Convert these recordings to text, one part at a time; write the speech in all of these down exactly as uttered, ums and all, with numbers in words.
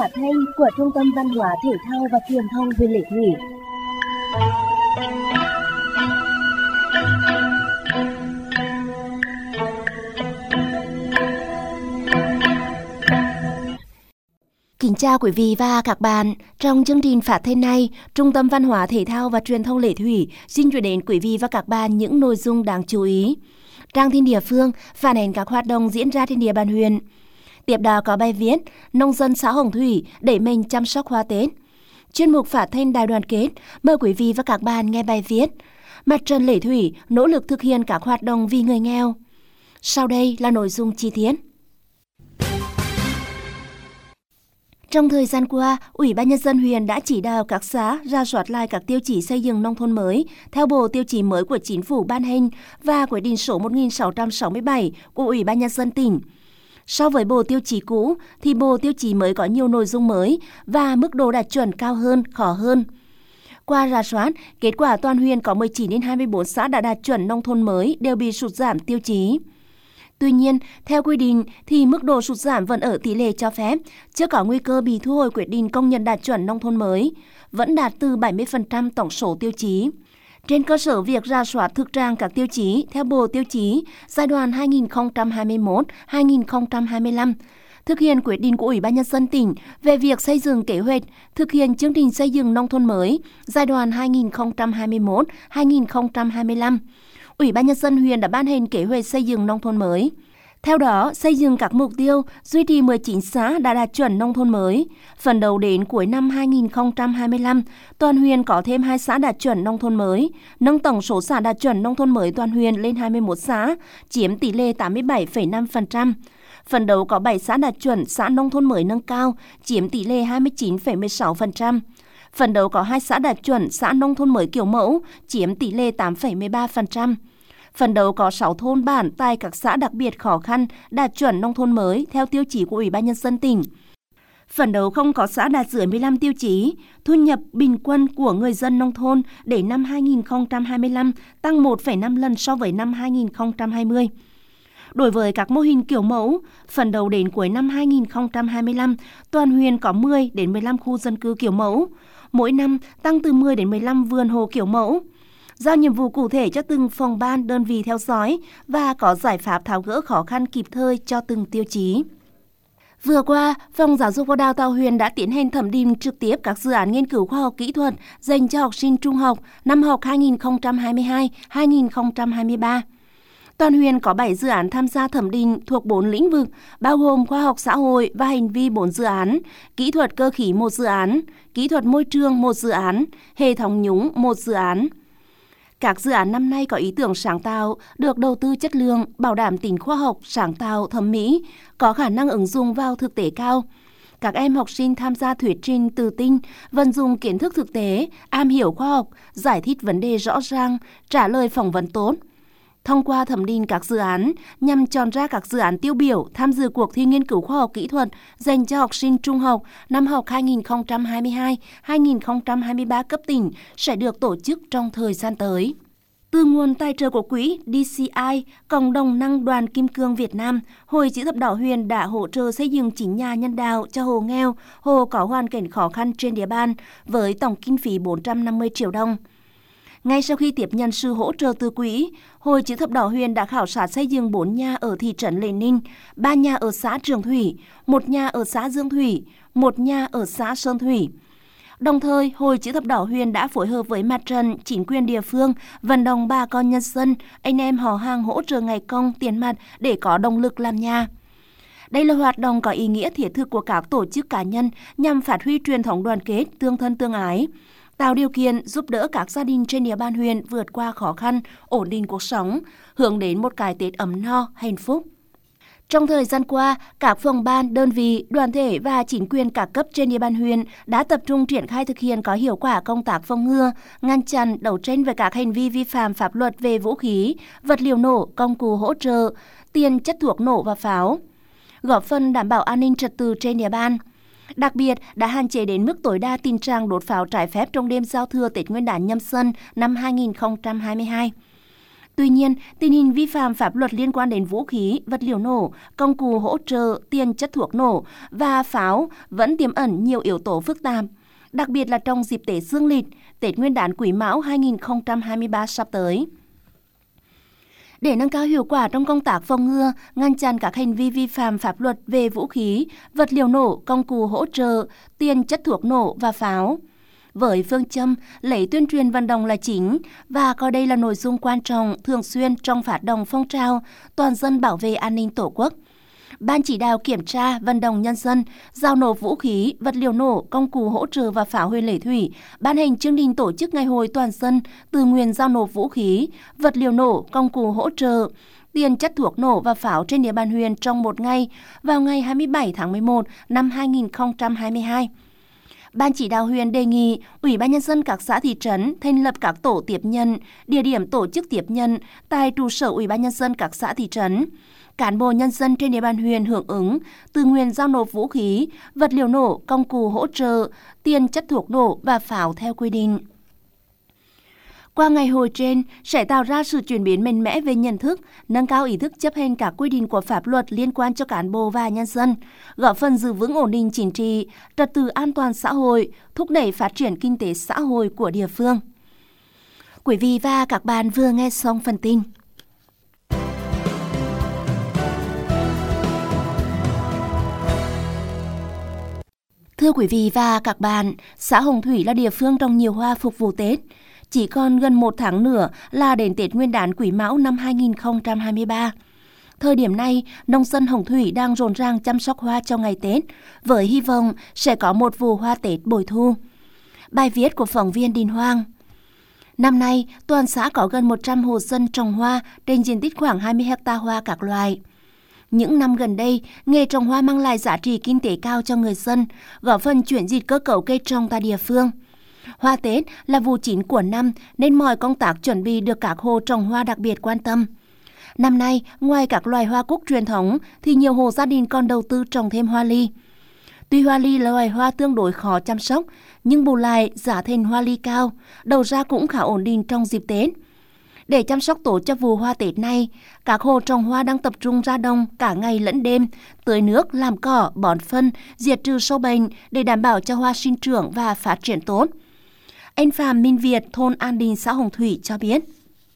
phát thanh của Trung tâm Văn hóa Thể thao và Truyền thông huyện Lệ Thủy. Kính chào quý vị và các bạn. Trong chương trình phát thanh này, Trung tâm Văn hóa Thể thao và Truyền thông Lệ Thủy xin chuyển đến quý vị và các bạn những nội dung đáng chú ý. Trang tin địa phương phản ánh các hoạt động diễn ra trên địa bàn huyện. Tiếp đó có bài viết Nông dân xã Hồng Thủy đẩy mình chăm sóc hoa Tết. Chuyên mục phát thanh Đài Đoàn kết mời quý vị và các bạn nghe bài viết Mặt trận Lệ Thủy nỗ lực thực hiện các hoạt động vì người nghèo. Sau đây là nội dung chi tiết. Trong thời gian qua, Ủy ban Nhân dân huyện đã chỉ đạo các xã rà soát lại các tiêu chí xây dựng nông thôn mới theo bộ tiêu chí mới của Chính phủ ban hành và quyết định số một nghìn sáu trăm sáu mươi bảy của Ủy ban Nhân dân tỉnh. So với bộ tiêu chí cũ, thì bộ tiêu chí mới có nhiều nội dung mới và mức độ đạt chuẩn cao hơn, khó hơn. Qua rà soát, kết quả toàn huyện có mười chín đến hai mươi bốn xã đã đạt chuẩn nông thôn mới đều bị sụt giảm tiêu chí. Tuy nhiên, theo quy định thì mức độ sụt giảm vẫn ở tỷ lệ cho phép, chưa có nguy cơ bị thu hồi quyết định công nhận đạt chuẩn nông thôn mới, vẫn đạt từ bảy mươi phần trăm tổng số tiêu chí. Trên cơ sở việc rà soát thực trạng các tiêu chí theo bộ tiêu chí giai đoạn hai nghìn không trăm hai mươi mốt đến hai nghìn không trăm hai mươi lăm, thực hiện quyết định của Ủy ban Nhân dân tỉnh về việc xây dựng kế hoạch thực hiện chương trình xây dựng nông thôn mới giai đoạn hai nghìn không trăm hai mươi mốt đến hai nghìn không trăm hai mươi lăm, Ủy ban Nhân dân huyện đã ban hành kế hoạch xây dựng nông thôn mới. Theo đó, xây dựng các mục tiêu duy trì mười chín xã đã đạt chuẩn nông thôn mới. Phấn đấu đến cuối năm hai nghìn không trăm hai mươi lăm, toàn huyện có thêm hai xã đạt chuẩn nông thôn mới, nâng tổng số xã đạt chuẩn nông thôn mới toàn huyện lên hai mươi mốt xã, chiếm tỷ lệ tám mươi bảy phẩy năm phần trăm. Phấn đấu có bảy xã đạt chuẩn xã nông thôn mới nâng cao, chiếm tỷ lệ hai mươi chín phẩy mười sáu phần trăm. Phấn đấu có hai xã đạt chuẩn xã nông thôn mới kiểu mẫu, chiếm tỷ lệ tám phẩy mười ba phần trăm. Phấn đấu có sáu thôn bản tại các xã đặc biệt khó khăn đạt chuẩn nông thôn mới theo tiêu chí của Ủy ban Nhân dân tỉnh. Phấn đấu không có xã đạt dưới mười lăm tiêu chí, thu nhập bình quân của người dân nông thôn để năm hai nghìn không trăm hai mươi lăm tăng một phẩy năm lần so với năm hai nghìn không trăm hai mươi. Đối với các mô hình kiểu mẫu, phấn đấu đến cuối năm hai nghìn không trăm hai mươi lăm, toàn huyện có mười đến mười lăm khu dân cư kiểu mẫu, mỗi năm tăng từ mười đến mười lăm vườn hồ kiểu mẫu. Giao nhiệm vụ cụ thể cho từng phòng ban, đơn vị theo dõi và có giải pháp tháo gỡ khó khăn kịp thời cho từng tiêu chí. Vừa qua, Phòng Giáo dục và Đào tạo huyện đã tiến hành thẩm định trực tiếp các dự án nghiên cứu khoa học kỹ thuật dành cho học sinh trung học năm học hai nghìn không trăm hai mươi hai đến hai nghìn không trăm hai mươi ba. Toàn huyện có bảy dự án tham gia thẩm định thuộc bốn lĩnh vực, bao gồm khoa học xã hội và hành vi bốn dự án, kỹ thuật cơ khí một dự án, kỹ thuật môi trường một dự án, hệ thống nhúng một dự án. Các dự án năm nay có ý tưởng sáng tạo, được đầu tư chất lượng, bảo đảm tính khoa học, sáng tạo, thẩm mỹ, có khả năng ứng dụng vào thực tế cao. Các em học sinh tham gia thuyết trình tự tin, vận dụng kiến thức thực tế, am hiểu khoa học, giải thích vấn đề rõ ràng, trả lời phỏng vấn tốt. Thông qua thẩm định các dự án nhằm chọn ra các dự án tiêu biểu tham dự cuộc thi nghiên cứu khoa học kỹ thuật dành cho học sinh trung học năm học hai nghìn không trăm hai mươi hai đến hai nghìn không trăm hai mươi ba cấp tỉnh sẽ được tổ chức trong thời gian tới. Từ nguồn tài trợ của quỹ đê xê i, Cộng đồng Năng đoàn Kim Cương Việt Nam, Hội Chữ thập đỏ huyện đã hỗ trợ xây dựng chín nhà nhân đạo cho hộ nghèo, hộ có hoàn cảnh khó khăn trên địa bàn với tổng kinh phí bốn trăm năm mươi triệu đồng. Ngay sau khi tiếp nhận sự hỗ trợ từ quỹ, Hội Chữ thập đỏ huyện đã khảo sát xây dựng bốn nhà ở thị trấn Lệ Ninh, ba nhà ở xã Trường Thủy, một nhà ở xã Dương Thủy, một nhà ở xã Sơn Thủy. Đồng thời, Hội Chữ thập đỏ huyện đã phối hợp với mặt trận, chính quyền địa phương, vận động bà con nhân dân, anh em họ hàng hỗ trợ ngày công, tiền mặt để có động lực làm nhà. Đây là hoạt động có ý nghĩa thiết thực của các tổ chức cá nhân nhằm phát huy truyền thống đoàn kết, tương thân tương ái, tạo điều kiện giúp đỡ các gia đình trên địa bàn huyện vượt qua khó khăn, ổn định cuộc sống, hướng đến một cái Tết ấm no, hạnh phúc. Trong thời gian qua, các phòng ban, đơn vị, đoàn thể và chính quyền các cấp trên địa bàn huyện đã tập trung triển khai thực hiện có hiệu quả công tác phòng ngừa, ngăn chặn, đấu tranh với các hành vi vi phạm pháp luật về vũ khí, vật liệu nổ, công cụ hỗ trợ, tiền chất thuốc nổ và pháo, góp phần đảm bảo an ninh trật tự trên địa bàn. Đặc biệt, đã hạn chế đến mức tối đa tình trạng đốt pháo trái phép trong đêm giao thừa Tết Nguyên đán Nhâm Dần năm hai nghìn không trăm hai mươi hai. Tuy nhiên, tình hình vi phạm pháp luật liên quan đến vũ khí, vật liệu nổ, công cụ hỗ trợ, tiền chất thuốc nổ và pháo vẫn tiềm ẩn nhiều yếu tố phức tạp, đặc biệt là trong dịp Tết Dương lịch, Tết Nguyên đán Quý Mão hai không hai ba sắp tới. Để nâng cao hiệu quả trong công tác phòng ngừa, ngăn chặn các hành vi vi phạm pháp luật về vũ khí, vật liệu nổ, công cụ hỗ trợ, tiền chất thuốc nổ và pháo, với phương châm lấy tuyên truyền vận động là chính và coi đây là nội dung quan trọng thường xuyên trong phát động phong trào toàn dân bảo vệ an ninh Tổ quốc, Ban chỉ đạo kiểm tra vận động nhân dân giao nộp vũ khí, vật liệu nổ, công cụ hỗ trợ và pháo huyện Lệ Thủy ban hành chương trình tổ chức ngày hội toàn dân tự nguyện giao nộp vũ khí, vật liệu nổ, công cụ hỗ trợ, tiền chất thuốc nổ và pháo trên địa bàn huyện trong một ngày vào ngày hai mươi bảy tháng mười một năm hai nghìn không trăm hai mươi hai. Ban chỉ đạo huyện đề nghị Ủy ban nhân dân các xã thị trấn thành lập các tổ tiếp nhận, địa điểm tổ chức tiếp nhận tại trụ sở Ủy ban nhân dân các xã thị trấn. Cán bộ nhân dân trên địa bàn huyện hưởng ứng, tự nguyện giao nộp vũ khí, vật liệu nổ, công cụ hỗ trợ, tiền chất thuốc nổ và pháo theo quy định. Qua ngày hội trên sẽ tạo ra sự chuyển biến mạnh mẽ về nhận thức, nâng cao ý thức chấp hành các quy định của pháp luật liên quan cho cán bộ và nhân dân, góp phần giữ vững ổn định chính trị, trật tự an toàn xã hội, thúc đẩy phát triển kinh tế xã hội của địa phương. Quý vị và các bạn vừa nghe xong phần tin. Thưa quý vị và các bạn, xã Hồng Thủy là địa phương trồng nhiều hoa phục vụ Tết. Chỉ còn gần một tháng nữa là đến Tết Nguyên đán Quý Mão năm hai nghìn không trăm hai mươi ba. Thời điểm này, nông dân Hồng Thủy đang rộn ràng chăm sóc hoa cho ngày Tết, với hy vọng sẽ có một vụ hoa Tết bội thu. Bài viết của phóng viên Đình Hoàng. Năm nay, toàn xã có gần một trăm hộ dân trồng hoa trên diện tích khoảng hai mươi héc ta hoa các loại. Những năm gần đây, nghề trồng hoa mang lại giá trị kinh tế cao cho người dân, góp phần chuyển dịch cơ cấu cây trồng tại địa phương. Hoa Tết là vụ chín của năm nên mọi công tác chuẩn bị được các hộ trồng hoa đặc biệt quan tâm. Năm nay, ngoài các loài hoa cúc truyền thống thì nhiều hộ gia đình còn đầu tư trồng thêm hoa ly. Tuy hoa ly là loài hoa tương đối khó chăm sóc, nhưng bù lại giá thành hoa ly cao, đầu ra cũng khá ổn định trong dịp Tết. Để chăm sóc tốt cho vụ hoa Tết này, các hộ trồng hoa đang tập trung ra đồng cả ngày lẫn đêm, tưới nước, làm cỏ, bón phân, diệt trừ sâu bệnh để đảm bảo cho hoa sinh trưởng và phát triển tốt. Anh Phạm Minh Việt, thôn An Đình, xã Hồng Thủy cho biết.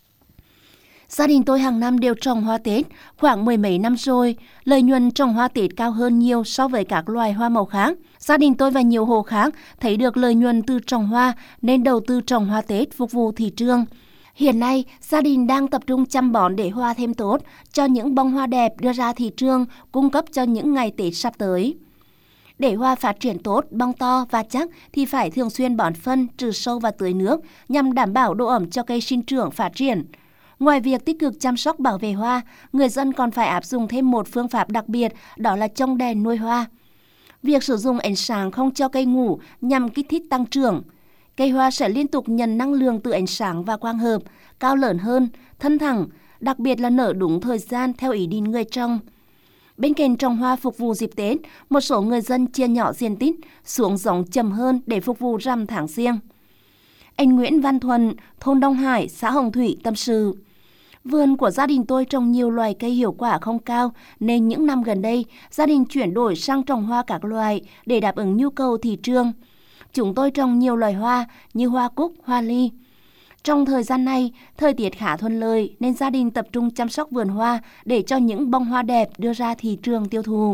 Gia đình tôi hàng năm đều trồng hoa Tết, khoảng mười mấy năm rồi, lợi nhuận trồng hoa Tết cao hơn nhiều so với các loài hoa màu khác. Gia đình tôi và nhiều hộ khác thấy được lợi nhuận từ trồng hoa nên đầu tư trồng hoa Tết phục vụ thị trường. Hiện nay, gia đình đang tập trung chăm bón để hoa thêm tốt, cho những bông hoa đẹp đưa ra thị trường, cung cấp cho những ngày Tết sắp tới. Để hoa phát triển tốt, bông to và chắc thì phải thường xuyên bón phân, trừ sâu và tưới nước nhằm đảm bảo độ ẩm cho cây sinh trưởng phát triển. Ngoài việc tích cực chăm sóc bảo vệ hoa, người dân còn phải áp dụng thêm một phương pháp đặc biệt, đó là trồng đèn nuôi hoa. Việc sử dụng ánh sáng không cho cây ngủ nhằm kích thích tăng trưởng. Cây hoa sẽ liên tục nhận năng lượng từ ánh sáng và quang hợp, cao lớn hơn, thân thẳng, đặc biệt là nở đúng thời gian theo ý định người trồng. Bên cạnh trồng hoa phục vụ dịp Tết, một số người dân chia nhỏ diện tích xuống giống chậm hơn để phục vụ rằm tháng Giêng. Anh Nguyễn Văn Thuần, thôn Đông Hải, xã Hồng Thủy tâm sự. Vườn của gia đình tôi trồng nhiều loài cây hiệu quả không cao nên những năm gần đây, gia đình chuyển đổi sang trồng hoa các loài để đáp ứng nhu cầu thị trường. Chúng tôi trồng nhiều loài hoa như hoa cúc, hoa ly. Trong thời gian này, thời tiết khá thuận lợi nên gia đình tập trung chăm sóc vườn hoa để cho những bông hoa đẹp đưa ra thị trường tiêu thụ.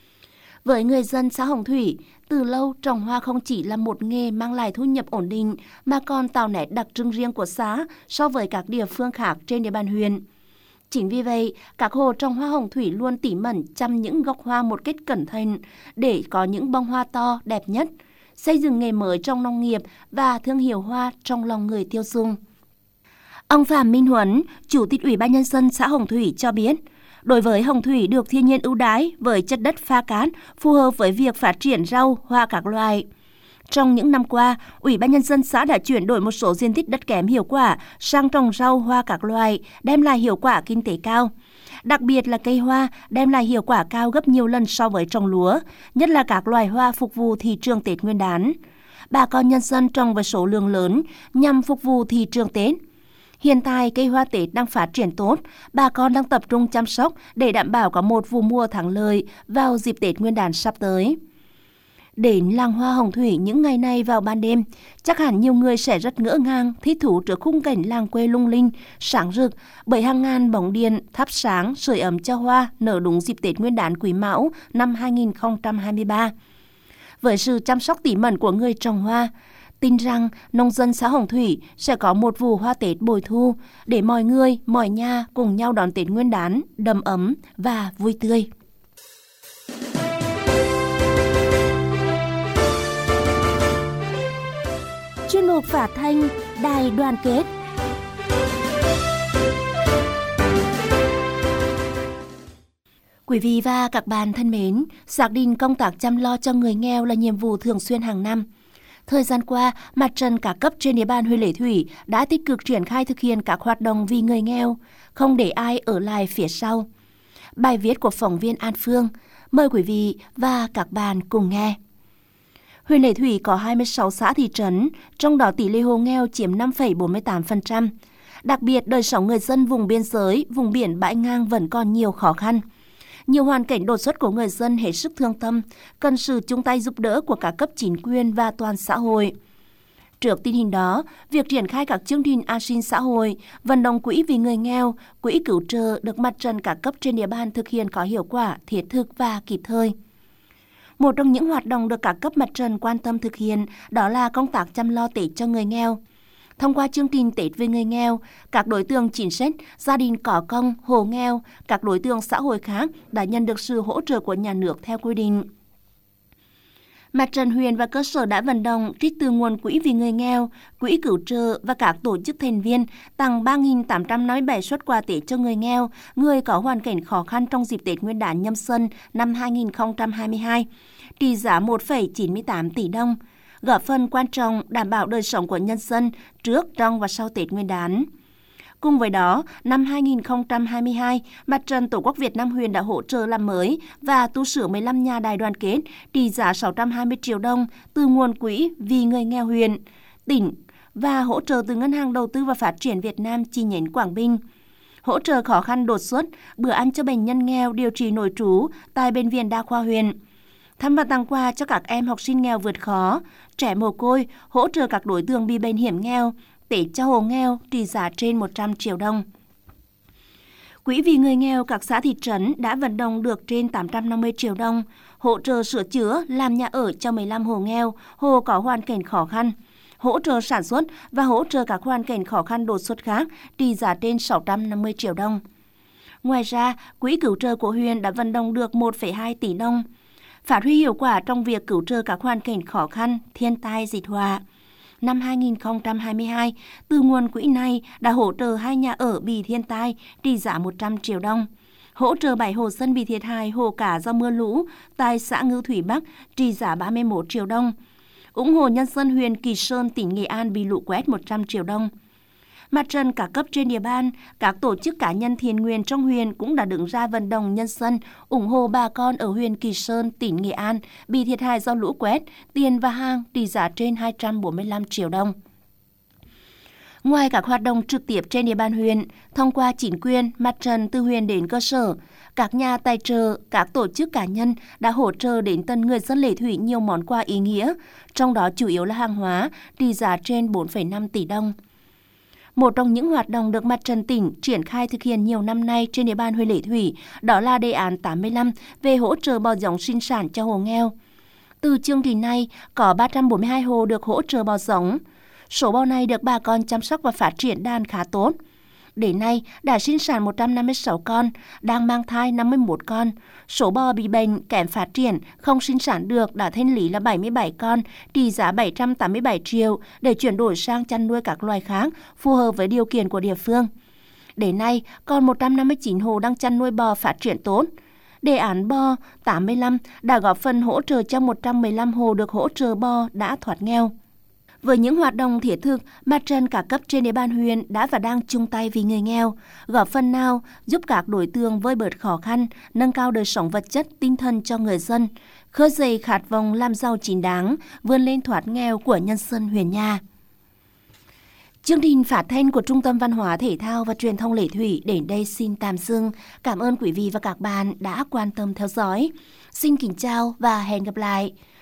Với người dân xã Hồng Thủy, từ lâu trồng hoa không chỉ là một nghề mang lại thu nhập ổn định mà còn tạo nét đặc trưng riêng của xã so với các địa phương khác trên địa bàn huyện. Chính vì vậy, các hộ trồng hoa Hồng Thủy luôn tỉ mẩn chăm những gốc hoa một cách cẩn thận để có những bông hoa to, đẹp nhất, xây dựng nghề mới trong nông nghiệp và thương hiệu hoa trong lòng người tiêu dùng. Ông Phạm Minh Huấn, Chủ tịch Ủy ban nhân dân xã Hồng Thủy cho biết, đối với Hồng Thủy được thiên nhiên ưu đãi với chất đất pha cát phù hợp với việc phát triển rau, hoa các loại. Trong những năm qua, Ủy ban nhân dân xã đã chuyển đổi một số diện tích đất kém hiệu quả sang trồng rau, hoa các loại, đem lại hiệu quả kinh tế cao. Đặc biệt là cây hoa đem lại hiệu quả cao gấp nhiều lần so với trồng lúa, nhất là các loài hoa phục vụ thị trường Tết Nguyên đán. Bà con nhân dân trồng với số lượng lớn nhằm phục vụ thị trường Tết. Hiện tại, cây hoa Tết đang phát triển tốt, bà con đang tập trung chăm sóc để đảm bảo có một vụ mùa thắng lợi vào dịp Tết Nguyên đán sắp tới. Đến làng hoa Hồng Thủy những ngày này vào ban đêm, chắc hẳn nhiều người sẽ rất ngỡ ngàng, thích thú trước khung cảnh làng quê lung linh, sáng rực bởi hàng ngàn bóng điện thắp sáng sưởi ấm cho hoa nở đúng dịp Tết Nguyên đán Quý Mão năm hai nghìn không trăm hai mươi ba. Với sự chăm sóc tỉ mẩn của người trồng hoa, tin rằng nông dân xã Hồng Thủy sẽ có một vụ hoa Tết bội thu để mọi người, mọi nhà cùng nhau đón Tết Nguyên đán đầm ấm và vui tươi. Chuyên mục phát thanh Đài Đoàn kết. Quý vị và các bạn thân mến, xác định công tác chăm lo cho người nghèo là nhiệm vụ thường xuyên hàng năm. Thời gian qua, mặt trận các cấp trên địa bàn huyện Lệ Thủy đã tích cực triển khai thực hiện các hoạt động vì người nghèo, không để ai ở lại phía sau. Bài viết của phóng viên An Phương, mời quý vị và các bạn cùng nghe. Huyện Lệ Thủy có hai mươi sáu xã thị trấn, trong đó tỷ lệ hộ nghèo chiếm năm phẩy bốn mươi tám phần trăm. Đặc biệt, đời sống người dân vùng biên giới, vùng biển bãi ngang vẫn còn nhiều khó khăn. Nhiều hoàn cảnh đột xuất của người dân hết sức thương tâm, cần sự chung tay giúp đỡ của các cấp chính quyền và toàn xã hội. Trước tình hình đó, việc triển khai các chương trình an sinh xã hội, vận động quỹ vì người nghèo, quỹ cứu trợ được mặt trận các cấp trên địa bàn thực hiện có hiệu quả, thiết thực và kịp thời. Một trong những hoạt động được các cấp mặt trận quan tâm thực hiện đó là công tác chăm lo Tết cho người nghèo. Thông qua chương trình Tết với người nghèo, các đối tượng chính sách, gia đình có công, hộ nghèo, các đối tượng xã hội khác đã nhận được sự hỗ trợ của nhà nước theo quy định. Mặt trận huyện và cơ sở đã vận động trích từ nguồn quỹ vì người nghèo, quỹ cứu trợ và các tổ chức thành viên tặng ba nghìn tám trăm năm mươi bảy suất quà Tết cho người nghèo, người có hoàn cảnh khó khăn trong dịp Tết Nguyên đán Nhâm Dần năm hai nghìn không trăm hai mươi hai, trị giá một phẩy chín mươi tám tỷ đồng, góp phần quan trọng đảm bảo đời sống của nhân dân trước, trong và sau Tết Nguyên đán. Cùng với đó, năm hai nghìn không trăm hai mươi hai, Mặt trận Tổ quốc Việt Nam huyện đã hỗ trợ làm mới và tu sửa mười lăm nhà đại đoàn kết trị giá sáu trăm hai mươi triệu đồng từ nguồn quỹ vì người nghèo huyện, tỉnh và hỗ trợ từ Ngân hàng Đầu tư và Phát triển Việt Nam chi nhánh Quảng Bình. Hỗ trợ khó khăn đột xuất, bữa ăn cho bệnh nhân nghèo điều trị nội trú tại Bệnh viện Đa khoa huyện. Thăm và tặng quà cho các em học sinh nghèo vượt khó, trẻ mồ côi, hỗ trợ các đối tượng bị bệnh hiểm nghèo, Tết cho hộ nghèo trị giá trên một trăm triệu đồng. Quỹ vì người nghèo các xã thị trấn đã vận động được trên tám trăm năm mươi triệu đồng, hỗ trợ sửa chữa, làm nhà ở cho mười lăm hộ nghèo, hộ có hoàn cảnh khó khăn, hỗ trợ sản xuất và hỗ trợ các hoàn cảnh khó khăn đột xuất khác trị giá trên sáu trăm năm mươi triệu đồng. Ngoài ra, quỹ cứu trợ của huyện đã vận động được một phẩy hai tỷ đồng, phát huy hiệu quả trong việc cứu trợ các hoàn cảnh khó khăn, thiên tai, dịch họa. Năm hai nghìn không trăm hai mươi hai, từ nguồn quỹ này đã hỗ trợ hai nhà ở bị thiên tai trị giá một trăm triệu đồng, hỗ trợ bảy hộ dân bị thiệt hại hồ cả do mưa lũ tại xã Ngư Thủy Bắc trị giá ba mươi mốt triệu đồng, ủng hộ nhân dân huyện Kỳ Sơn, tỉnh Nghệ An bị lũ quét một trăm triệu đồng. Mặt trận các cấp trên địa bàn, các tổ chức cá nhân thiện nguyện trong huyện cũng đã đứng ra vận động nhân dân ủng hộ bà con ở huyện Kỳ Sơn, tỉnh Nghệ An bị thiệt hại do lũ quét, tiền và hàng trị giá trên hai trăm bốn mươi lăm triệu đồng. Ngoài các hoạt động trực tiếp trên địa bàn huyện, thông qua chính quyền, mặt trận từ huyện đến cơ sở, các nhà tài trợ, các tổ chức cá nhân đã hỗ trợ đến tận người dân Lệ Thủy nhiều món quà ý nghĩa, trong đó chủ yếu là hàng hóa, trị giá trên bốn phẩy năm tỷ đồng. Một trong những hoạt động được mặt trận tỉnh triển khai thực hiện nhiều năm nay trên địa bàn huyện Lệ Thủy đó là đề án tám mươi lăm về hỗ trợ bò giống sinh sản cho hộ nghèo. Từ chương trình này, có ba trăm bốn mươi hai hộ được hỗ trợ bò giống. Số bò này được bà con chăm sóc và phát triển đàn khá tốt. Đến nay, đã sinh sản một trăm năm mươi sáu con, đang mang thai năm mươi mốt con. Số bò bị bệnh, kém phát triển, không sinh sản được đã thanh lý là bảy mươi bảy con, trị giá bảy trăm tám mươi bảy triệu để chuyển đổi sang chăn nuôi các loài khác phù hợp với điều kiện của địa phương. Đến nay, còn một trăm năm mươi chín hộ đang chăn nuôi bò phát triển tốt. Đề án bò tám mươi lăm đã góp phần hỗ trợ cho một trăm mười lăm hộ được hỗ trợ bò đã thoát nghèo. Với những hoạt động thiết thực, mặt trận các cấp trên địa bàn huyện đã và đang chung tay vì người nghèo, góp phần nào giúp các đối tượng vơi bớt khó khăn, nâng cao đời sống vật chất, tinh thần cho người dân, khơi dậy khát vọng làm giàu chính đáng, vươn lên thoát nghèo của nhân dân huyện nhà. Chương trình phát thanh của Trung tâm Văn hóa Thể thao và Truyền thông Lệ Thủy đến đây xin tạm dừng. Cảm ơn quý vị và các bạn đã quan tâm theo dõi. Xin kính chào và hẹn gặp lại.